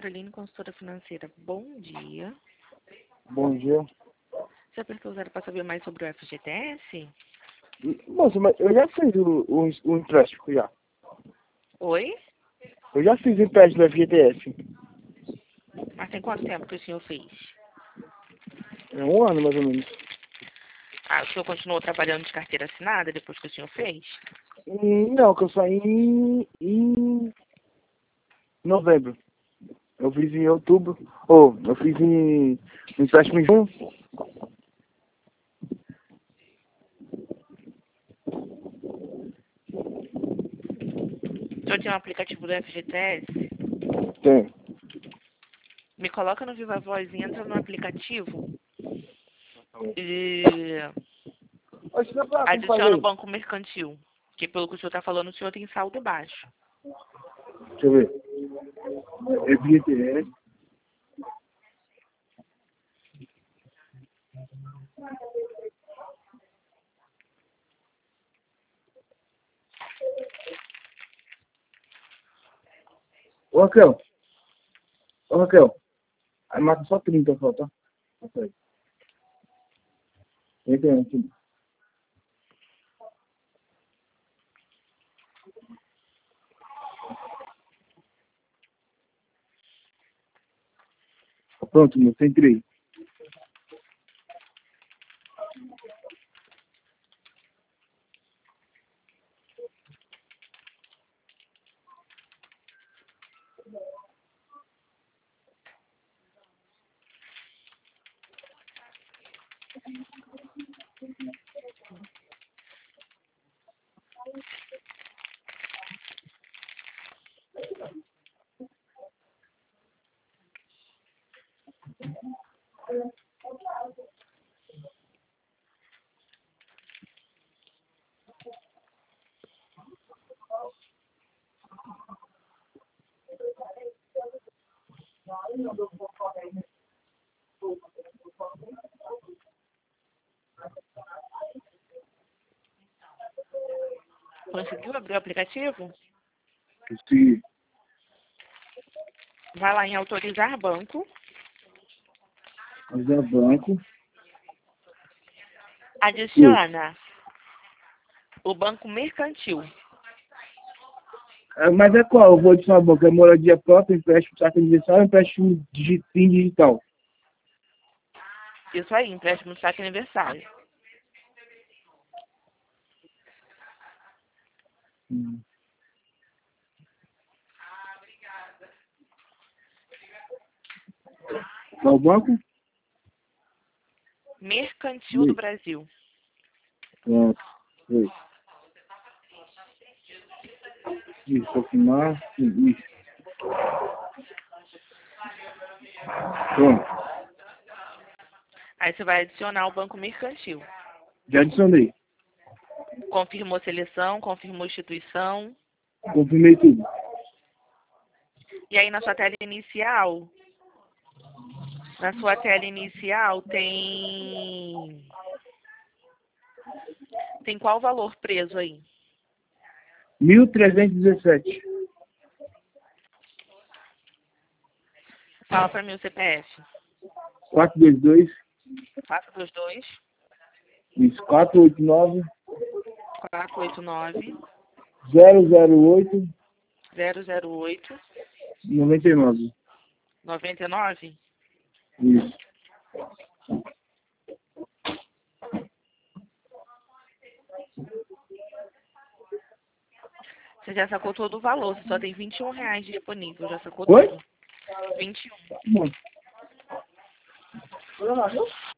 Caroline, consultora financeira. Bom dia. Bom dia. Você apertou 0 para saber mais sobre o FGTS? Moça, mas eu já fiz o empréstimo já. Oi? Eu já fiz o empréstimo do FGTS. Mas tem quanto tempo que o senhor fez? É um ano, mais ou menos. Ah, o senhor continuou trabalhando de carteira assinada depois que o senhor fez? Não, que eu saí em novembro. Eu fiz em outubro. Eu fiz em empréstimo em junho. O senhor tem um aplicativo do FGTS? Tem. Me coloca no Viva Voz e entra no aplicativo e adiciona o banco mercantil. Que pelo que o senhor está falando, o senhor tem saldo baixo. Deixa eu ver. FGTS. Ô, Raquel. Ô, Raquel. Aí mata só 30 só, tá? Passa aí. Entra aí, aqui. Pronto, moça, entrei. Conseguiu abrir o aplicativo? Esse Vai lá em autorizar banco. José Banco. Adiciona o banco mercantil. Mas é qual? Eu vou adicionar o banco. É moradia própria, empréstimo, saque aniversário, empréstimo digital. Isso aí, empréstimo saque aniversário. Qual banco? Mercantil do Brasil. Pronto. Foi. Isso, confirmar. Isso. Pronto. Aí você vai adicionar o banco mercantil. Já adicionei. Confirmou seleção, confirmou instituição. Confirmei tudo. E aí na sua tela inicial, tem qual valor preso aí? 1.317. Fala para mim o CPF. 422. 422 Isso. 489. 489 008. 008 99. 99. Isso. Você já sacou todo o valor, você só tem R$ 21 disponível, já sacou Oi? tudo. 21. Bom.